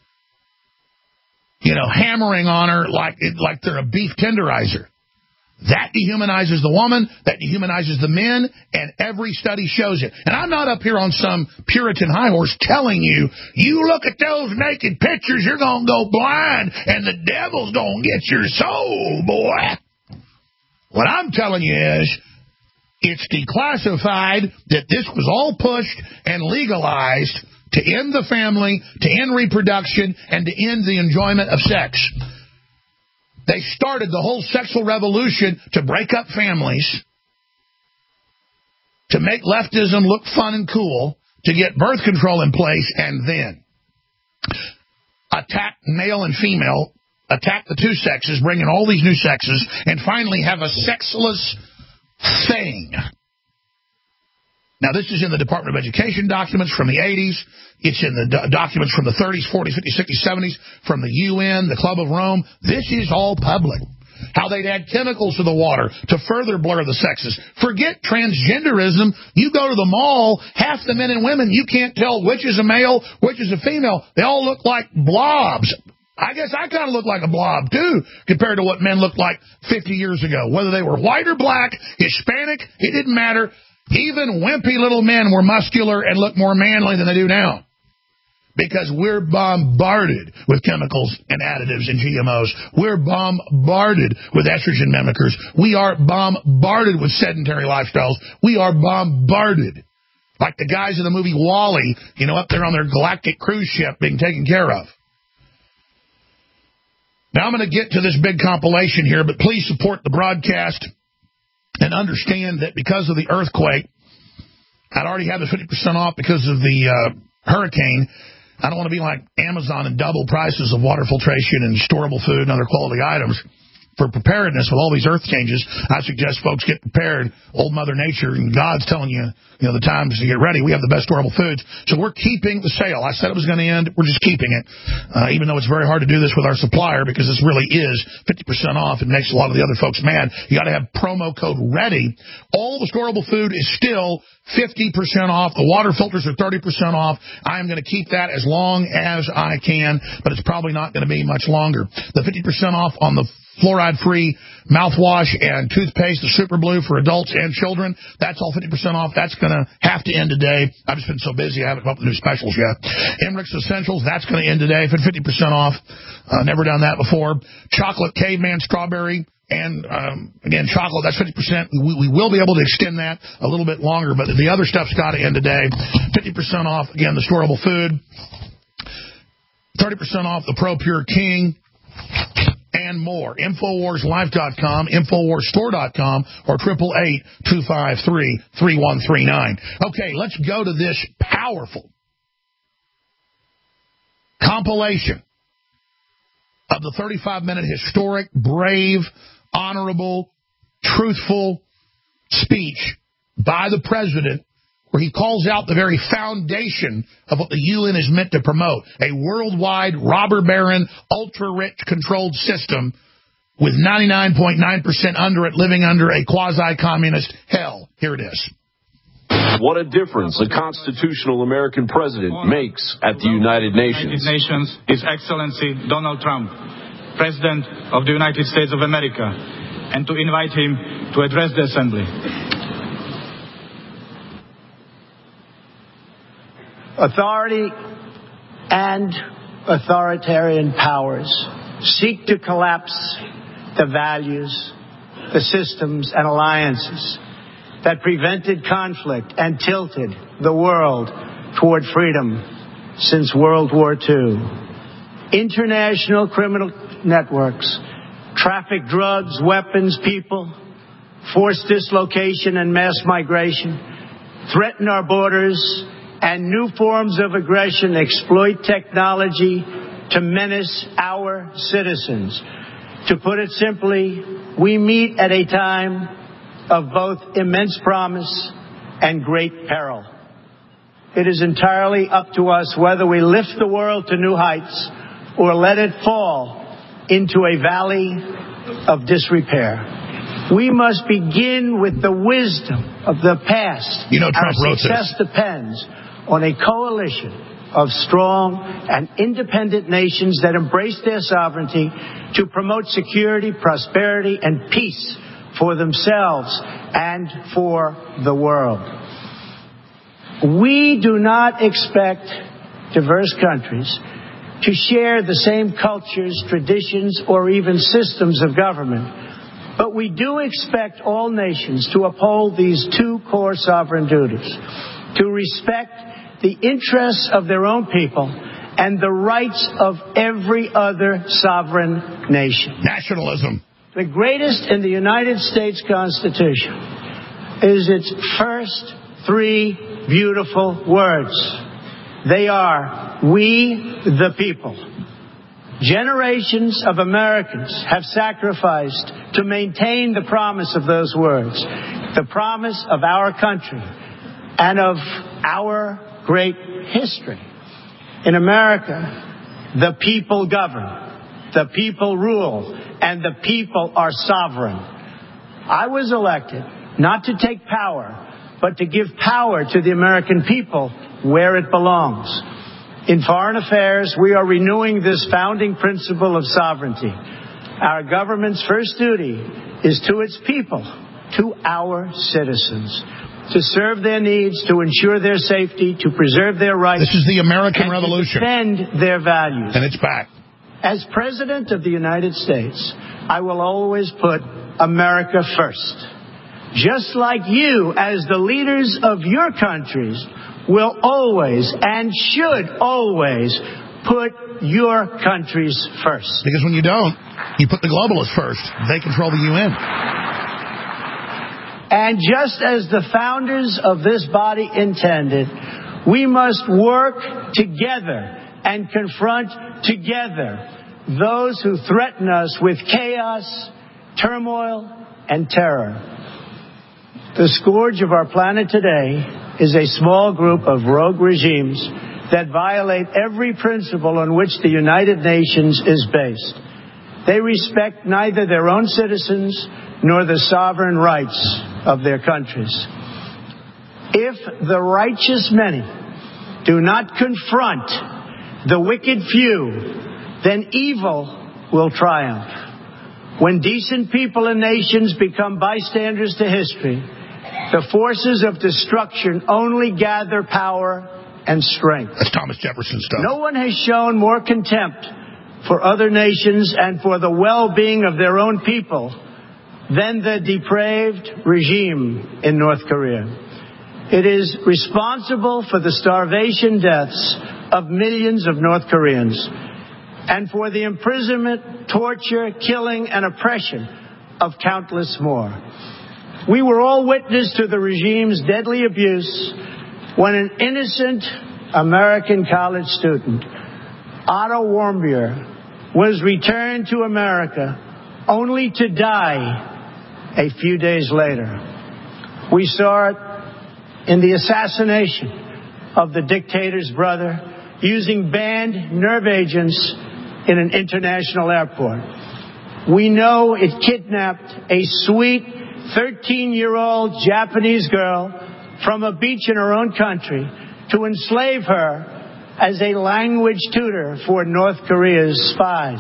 you know, hammering on her like like they're a beef tenderizer. That dehumanizes the woman, that dehumanizes the men, and every study shows it. And I'm not up here on some Puritan high horse telling you, you look at those naked pictures, you're going to go blind, and the devil's going to get your soul, boy. What I'm telling you is, it's declassified that this was all pushed and legalized to end the family, to end reproduction, and to end the enjoyment of sex. They started the whole sexual revolution to break up families, to make leftism look fun and cool, to get birth control in place, and then attack male and female, attack the two sexes, bring in all these new sexes, and finally have a sexless thing. Now, this is in the Department of Education documents from the eighties. It's in the do- documents from the thirties, forties, fifties, sixties, seventies, from the U N, the Club of Rome. This is all public. How they'd add chemicals to the water to further blur the sexes. Forget transgenderism. You go to the mall, half the men and women, you can't tell which is a male, which is a female. They all look like blobs. I guess I kind of look like a blob, too, compared to what men looked like fifty years ago. Whether they were white or black, Hispanic, it didn't matter. Even wimpy little men were muscular and look more manly than they do now. Because we're bombarded with chemicals and additives and G M Os. We're bombarded with estrogen mimickers. We are bombarded with sedentary lifestyles. We are bombarded. Like the guys in the movie WALL-E, you know, up there on their galactic cruise ship being taken care of. Now I'm going to get to this big compilation here, but please support the broadcast. and understand that because of the earthquake, I'd already had the fifty percent off because of the uh, hurricane. I don't want to be like Amazon and double prices of water filtration and storable food and other quality items. For preparedness with all these earth changes, I suggest folks get prepared. Old Mother Nature and God's telling you, you know, the times to get ready. We have the best storable foods. So we're keeping the sale. I said it was going to end. We're just keeping it, uh, even though it's very hard to do this with our supplier because this really is fifty percent off. It makes a lot of the other folks mad. You got to have promo code READY. All the storable food is still fifty percent off. The water filters are thirty percent off. I am going to keep that as long as I can, but it's probably not going to be much longer. The fifty percent off on the fluoride-free mouthwash and toothpaste, the Super Blue for adults and children, that's all fifty percent off. That's going to have to end today. I've just been so busy, I haven't come up with new specials yet. Emmerich Essentials, that's going to end today for fifty percent off. Uh, never done that before. Chocolate Caveman Strawberry. And, um, again, chocolate, that's fifty percent. We, we will be able to extend that a little bit longer, but the other stuff's got to end today. fifty percent off, again, the storable food. thirty percent off the Pro Pure King. And more. Infowars Life dot com, Infowars Store dot com, or eight eight eight, two five three, three one three nine. Okay, let's go to this powerful compilation of the thirty-five minute historic, brave, honorable, truthful speech by the president, where he calls out the very foundation of what the U N is meant to promote, a worldwide robber baron, ultra-rich controlled system with ninety-nine point nine percent under it living under a quasi-communist hell. Here it is. What a difference a constitutional American president makes at the United Nations. United Nations, His Excellency Donald Trump, President of the United States of America, and to invite him to address the Assembly. Authority and authoritarian powers seek to collapse the values, the systems, and alliances that prevented conflict and tilted the world toward freedom since World War Two. International criminal networks traffic drugs, weapons, people, forced dislocation and mass migration, threaten our borders, and new forms of aggression exploit technology to menace our citizens. To put it simply, we meet at a time of both immense promise and great peril. It is entirely up to us whether we lift the world to new heights or let it fall into a valley of disrepair. We must begin with the wisdom of the past. You know, Trump Our wrote success this. depends on a coalition of strong and independent nations that embrace their sovereignty to promote security, prosperity, and peace for themselves and for the world. We do not expect diverse countries to share the same cultures, traditions, or even systems of government. But we do expect all nations to uphold these two core sovereign duties: to respect the interests of their own people and the rights of every other sovereign nation. Nationalism. The greatest in the United States Constitution is its first three beautiful words. They are, we the people. Generations of Americans have sacrificed to maintain the promise of those words, the promise of our country and of our great history. In America, the people govern, the people rule, and the people are sovereign. I was elected not to take power, but to give power to the American people where it belongs. In foreign affairs, we are renewing this founding principle of sovereignty. Our government's first duty is to its people, to our citizens, to serve their needs, to ensure their safety, to preserve their rights. This is the American and Revolution. To defend their values. And it's back. As President of the United States, I will always put America first. Just like you, as the leaders of your countries, will always and should always put your countries first. Because when you don't, you put the globalists first. They control the U N. And just as the founders of this body intended, we must work together and confront together those who threaten us with chaos, turmoil, and terror. The scourge of our planet today is a small group of rogue regimes that violate every principle on which the United Nations is based. They respect neither their own citizens nor the sovereign rights of their countries. If the righteous many do not confront the wicked few, then evil will triumph. When decent people and nations become bystanders to history, the forces of destruction only gather power and strength. That's Thomas Jefferson stuff. No one has shown more contempt for other nations and for the well-being of their own people than the depraved regime in North Korea. It is responsible for the starvation deaths of millions of North Koreans and for the imprisonment, torture, killing, and oppression of countless more. We were all witness to the regime's deadly abuse when an innocent American college student, Otto Warmbier, was returned to America only to die a few days later. We saw it in the assassination of the dictator's brother using banned nerve agents in an international airport. We know it kidnapped a sweet thirteen-year-old Japanese girl from a beach in her own country to enslave her as a language tutor for North Korea's spies.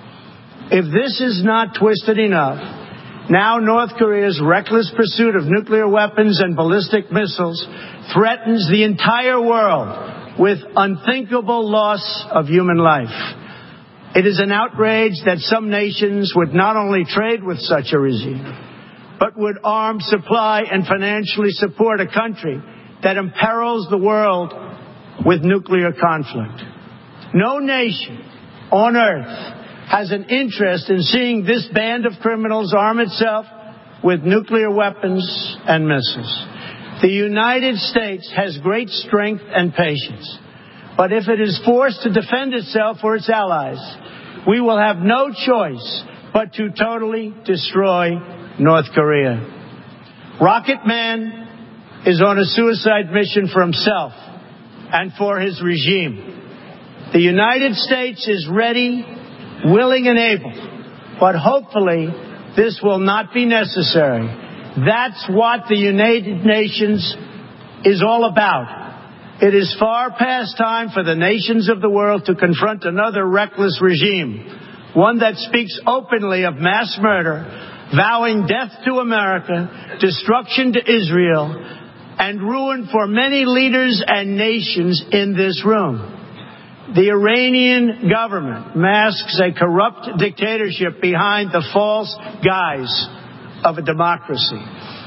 If this is not twisted enough, now North Korea's reckless pursuit of nuclear weapons and ballistic missiles threatens the entire world with unthinkable loss of human life. It is an outrage that some nations would not only trade with such a regime, but would arm, supply, and financially support a country that imperils the world with nuclear conflict. No nation on earth has an interest in seeing this band of criminals arm itself with nuclear weapons and missiles. The United States has great strength and patience, but if it is forced to defend itself or its allies, we will have no choice but to totally destroy North Korea. Rocket Man is on a suicide mission for himself and for his regime. The United States is ready, willing, and able, but hopefully this will not be necessary. That's what the United Nations is all about. It is far past time for the nations of the world to confront another reckless regime, one that speaks openly of mass murder, vowing death to America, destruction to Israel, and ruin for many leaders and nations in this room. The Iranian government masks a corrupt dictatorship behind the false guise of a democracy.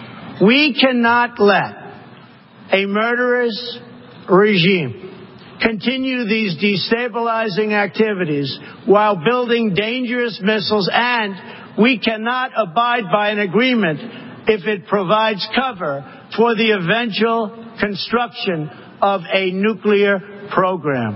We cannot let a murderous regime continue these destabilizing activities while building dangerous missiles, and we cannot abide by an agreement if it provides cover for the eventual construction of a nuclear program.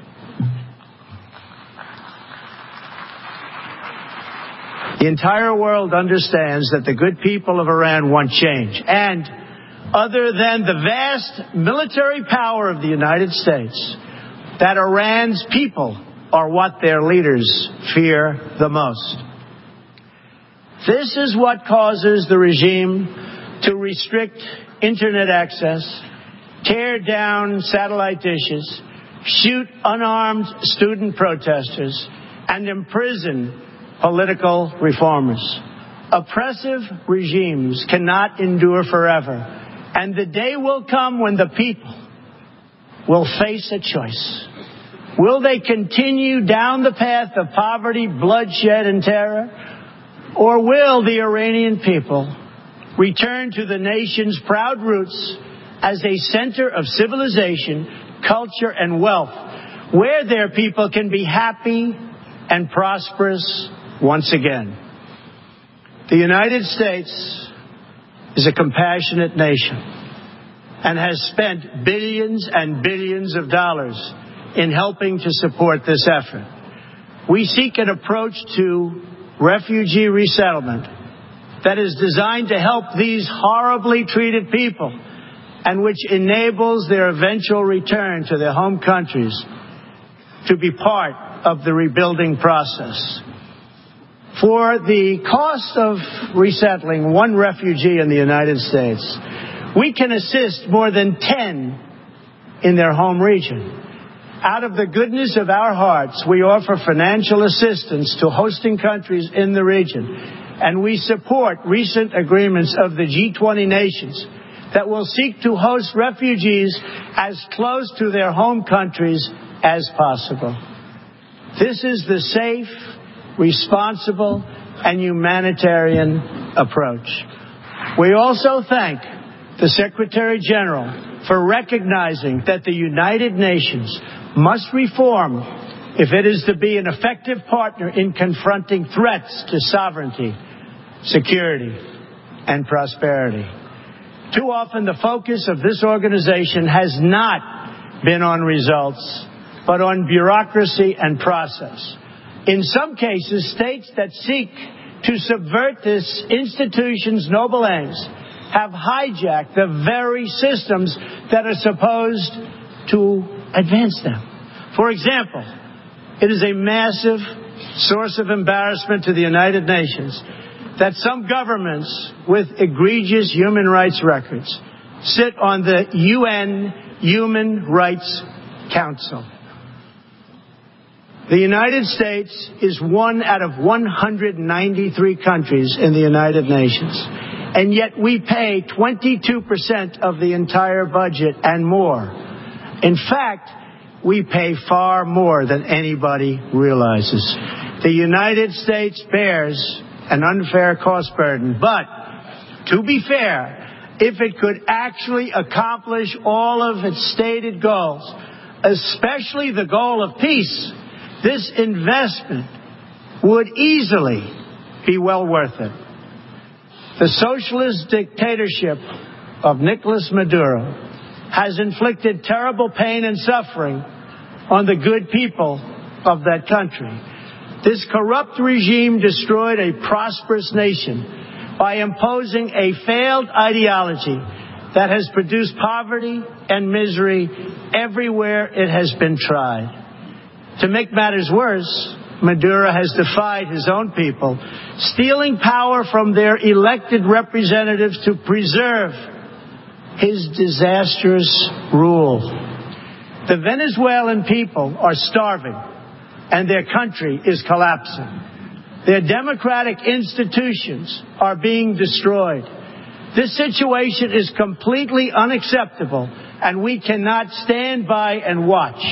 The entire world understands that the good people of Iran want change, and other than the vast military power of the United States, that Iran's people are what their leaders fear the most. This is what causes the regime to restrict internet access, tear down satellite dishes, shoot unarmed student protesters, and imprison political reformers. Oppressive regimes cannot endure forever, and the day will come when the people will face a choice. Will they continue down the path of poverty, bloodshed, and terror? Or will the Iranian people return to the nation's proud roots as a center of civilization, culture, and wealth, where their people can be happy and prosperous once again? The United States is a compassionate nation and has spent billions and billions of dollars in helping to support this effort. We seek an approach to refugee resettlement that is designed to help these horribly treated people and which enables their eventual return to their home countries to be part of the rebuilding process. For the cost of resettling one refugee in the United States, we can assist more than ten in their home region. Out of the goodness of our hearts, we offer financial assistance to hosting countries in the region, and we support recent agreements of the G twenty nations that will seek to host refugees as close to their home countries as possible. This is the safe, responsible, and humanitarian approach. We also thank the Secretary General for recognizing that the United Nations must reform if it is to be an effective partner in confronting threats to sovereignty, security, and prosperity. Too often the focus of this organization has not been on results, but on bureaucracy and process. In some cases, states that seek to subvert this institution's noble aims have hijacked the very systems that are supposed to advance them. For example, it is a massive source of embarrassment to the United Nations that some governments with egregious human rights records sit on the U N Human Rights Council. The United States is one out of one hundred ninety-three countries in the United Nations, and yet we pay twenty-two percent of the entire budget and more. In fact, we pay far more than anybody realizes. The United States bears an unfair cost burden, but to be fair, if it could actually accomplish all of its stated goals, especially the goal of peace, this investment would easily be well worth it. The socialist dictatorship of Nicolas Maduro has inflicted terrible pain and suffering on the good people of that country. This corrupt regime destroyed a prosperous nation by imposing a failed ideology that has produced poverty and misery everywhere it has been tried. To make matters worse, Maduro has defied his own people, stealing power from their elected representatives to preserve his disastrous rule. The Venezuelan people are starving, and their country is collapsing. Their democratic institutions are being destroyed. This situation is completely unacceptable, and we cannot stand by and watch.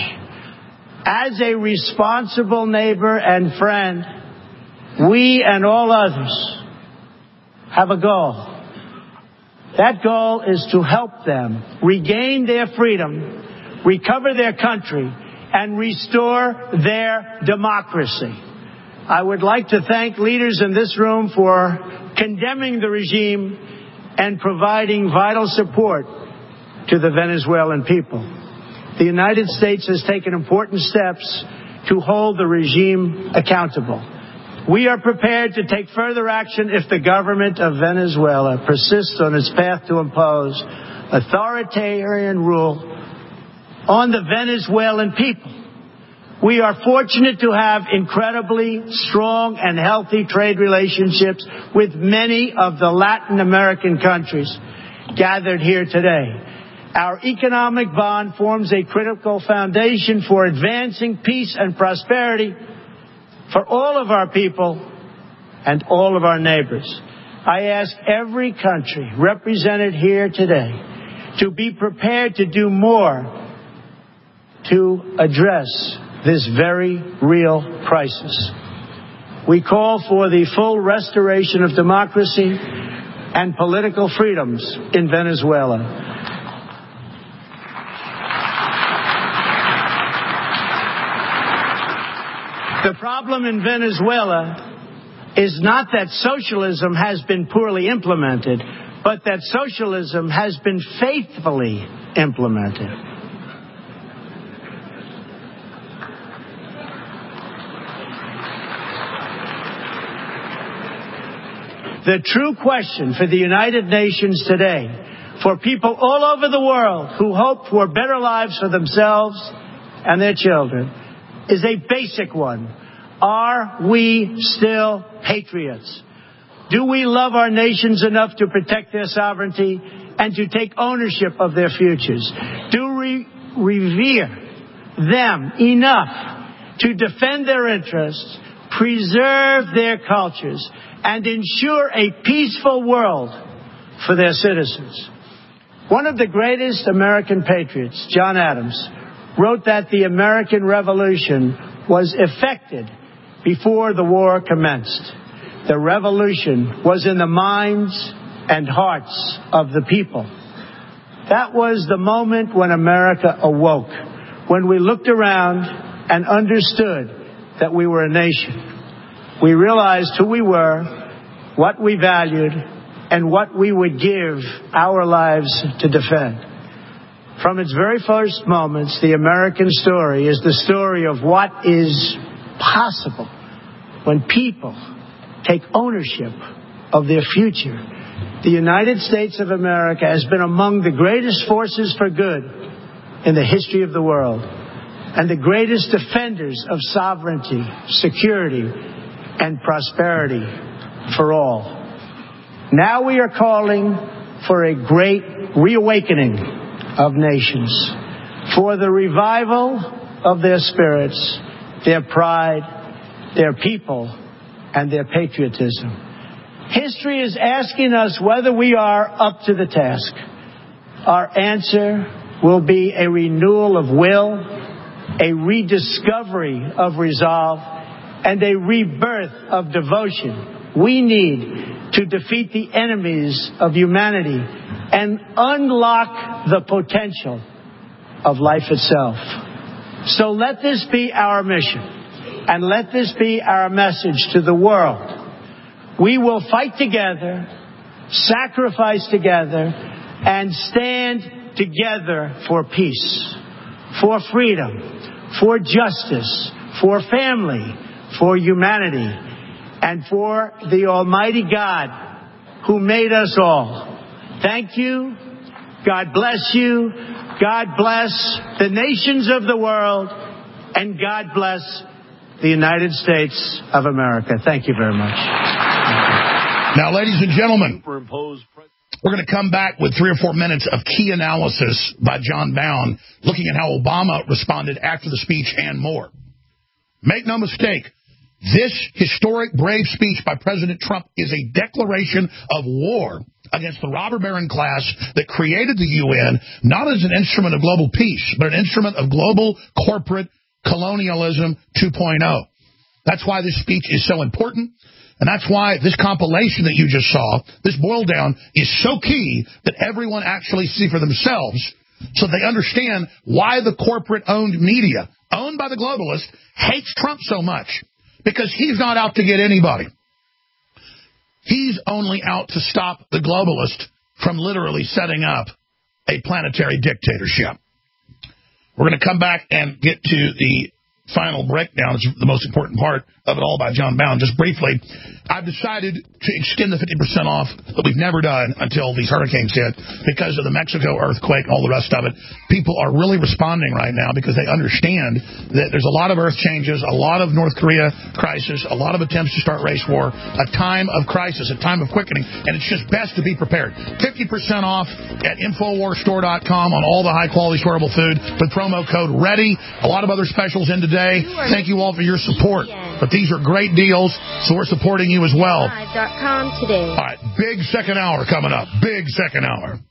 As a responsible neighbor and friend, we and all others have a goal. That goal is to help them regain their freedom, recover their country, and restore their democracy. I would like to thank leaders in this room for condemning the regime and providing vital support to the Venezuelan people. The United States has taken important steps to hold the regime accountable. We are prepared to take further action if the government of Venezuela persists on its path to impose authoritarian rule on the Venezuelan people. We are fortunate to have incredibly strong and healthy trade relationships with many of the Latin American countries gathered here today. Our economic bond forms a critical foundation for advancing peace and prosperity for all of our people and all of our neighbors. I ask every country represented here today to be prepared to do more to address this very real crisis. We call for the full restoration of democracy and political freedoms in Venezuela. The problem in Venezuela is not that socialism has been poorly implemented, but that socialism has been faithfully implemented. The true question for the United Nations today, for people all over the world who hope for better lives for themselves and their children, is a basic one. Are we still patriots? Do we love our nations enough to protect their sovereignty and to take ownership of their futures? Do we revere them enough to defend their interests, preserve their cultures, and ensure a peaceful world for their citizens? One of the greatest American patriots, John Adams, wrote that the American Revolution was effected before the war commenced. The revolution was in the minds and hearts of the people. That was the moment when America awoke, when we looked around and understood that we were a nation. We realized who we were, what we valued, and what we would give our lives to defend. From its very first moments, the American story is the story of what is possible when people take ownership of their future. The United States of America has been among the greatest forces for good in the history of the world, and the greatest defenders of sovereignty, security, and prosperity for all. Now we are calling for a great reawakening of nations, for the revival of their spirits, their pride, their people, and their patriotism. History is asking us whether we are up to the task. Our answer will be a renewal of will, a rediscovery of resolve, and a rebirth of devotion we need to defeat the enemies of humanity and unlock the potential of life itself. So let this be our mission, and let this be our message to the world. We will fight together, sacrifice together, and stand together for peace, for freedom, for justice, for family, for humanity, and for the Almighty God who made us all. Thank you. God bless you. God bless the nations of the world. And God bless the United States of America. Thank you very much. Now, ladies and gentlemen, we're going to come back with three or four minutes of key analysis by John Bowne, looking at how Obama responded after the speech and more. Make no mistake, this historic, brave speech by President Trump is a declaration of war against the robber baron class that created the U N, not as an instrument of global peace, but an instrument of global corporate colonialism two point oh. That's why this speech is so important, and that's why this compilation that you just saw, this boil down, is so key that everyone actually see for themselves so they understand why the corporate-owned media, owned by the globalists, hates Trump so much. Because he's not out to get anybody. He's only out to stop the globalist from literally setting up a planetary dictatorship. We're going to come back and get to the final breakdown. It's the most important part of it all by John Bowne. Just briefly, I've decided to extend the fifty percent off that we've never done until these hurricanes hit because of the Mexico earthquake and all the rest of it. People are really responding right now because they understand that there's a lot of earth changes, a lot of North Korea crisis, a lot of attempts to start race war, a time of crisis, a time of quickening, and it's just best to be prepared. fifty percent off at Infowars Store dot com on all the high-quality storable food with promo code READY. A lot of other specials in today. Thank you all for your support. But these are great deals, so we're supporting you as well. Live dot com today. All right, big second hour coming up. Big second hour.